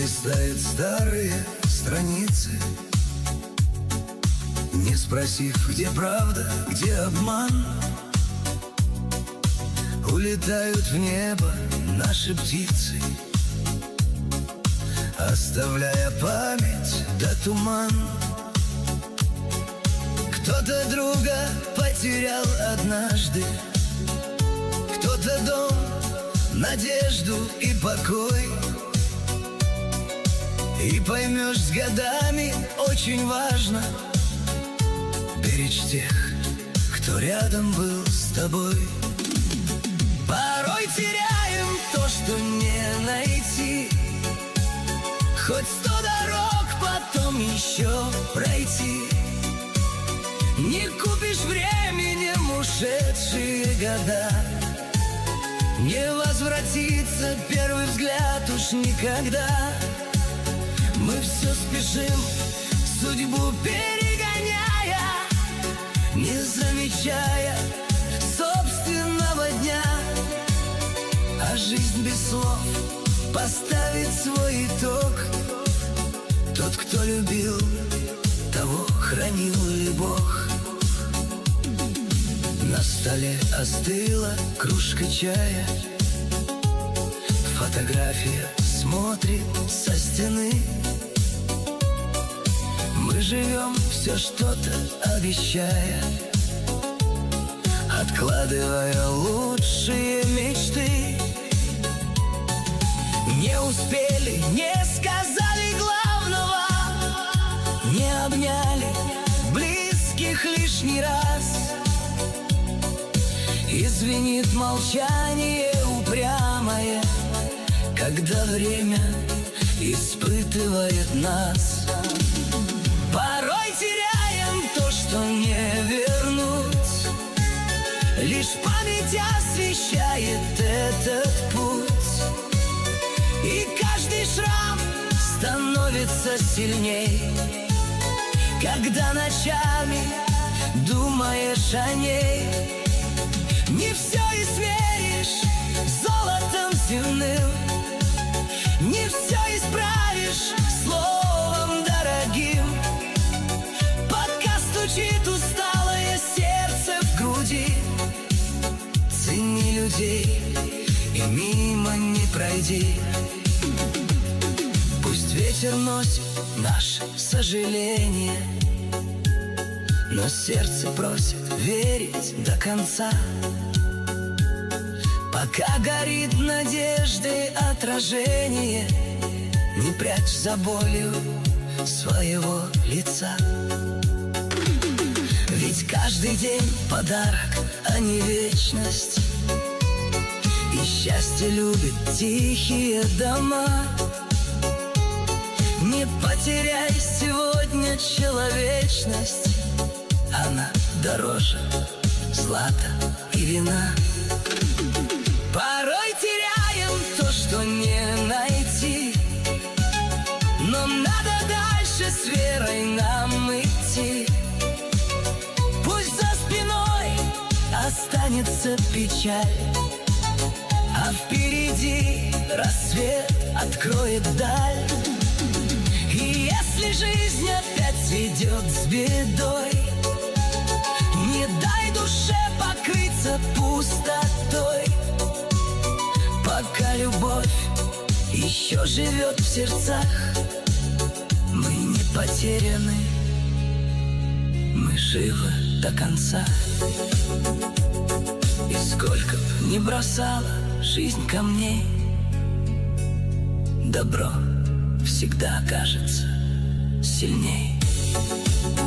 листает старые страницы, не спросив, где правда, где обман. Улетают в небо наши птицы, оставляя память да туман. Кто-то друга потерял однажды, кто-то дом, надежду и покой. И поймешь, с годами очень важно беречь тех, кто рядом был с тобой. Порой теряем то, что не найти, хоть 100 дорог потом еще пройти. Не купишь временем ушедшие года, не возвратится первый взгляд уж никогда. Мы все спешим, судьбу перегоняя, не замечая собственного дня. А жизнь без слов поставит свой итог. Тот, кто любил, того хранил ли Бог. На столе остыла кружка чая, фотография смотрит со стены. Мы живем, все что-то обещая, откладывая лучшие мечты. Не успели, не сказали главного, не обняли близких лишний раз. И звенит молчание упрямое, когда время испытывает нас. Порой теряем то, что не вернуть, лишь память освещает этот путь. И каждый шрам становится сильней, когда ночами думаешь о ней. Не все измеришь золотом земным, не все исправишь словом дорогим. Пока стучит усталое сердце в груди, цени людей и мимо не пройди. Пусть ветер носит наше сожаление, но сердце просит верить до конца. Пока горит надежды отражение, не прячь за болью своего лица. Ведь каждый день подарок, а не вечность. И счастье любит тихие дома. Не потеряй сегодня человечность, она дороже злата и вина. Порой теряем то, что не найти, но надо дальше с верой нам идти. Пусть за спиной останется печаль, а впереди рассвет откроет даль. И если жизнь опять идет с бедой, не дай душе покрыться пустотой. Пока любовь еще живет в сердцах, мы не потеряны, мы живы до конца. И сколько б ни бросала жизнь камней, добро всегда окажется сильней.